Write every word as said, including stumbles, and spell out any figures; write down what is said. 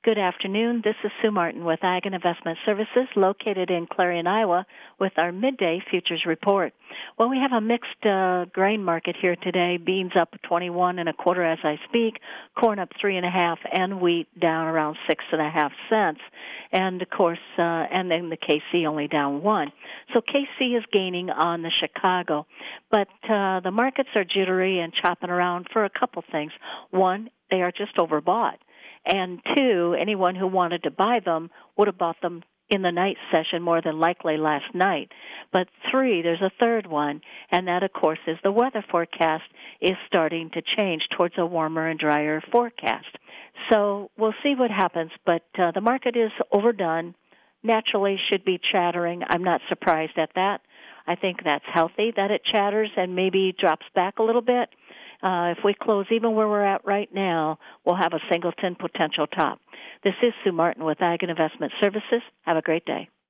Good afternoon. This is Sue Martin with Ag and Investment Services located in Clarion, Iowa with our midday futures report. Well, we have a mixed uh, grain market here today. Beans up twenty-one and a quarter as I speak, corn up three and a half, and wheat down around six and a half cents. And of course, uh, and then the K C only down one. So K C is gaining on the Chicago, but uh, the markets are jittery and chopping around for a couple things. One, they are just overbought. And two, anyone who wanted to buy them would have bought them in the night session more than likely last night. But three, there's a third one, and that, of course, is the weather forecast is starting to change towards a warmer and drier forecast. So we'll see what happens, but uh, the market is overdone, naturally should be chattering. I'm not surprised at that. I think that's healthy that it chatters and maybe drops back a little bit. Uh, if we close even where we're at right now, we'll have a singleton potential top. This is Sue Martin with Ag and Investment Services. Have a great day.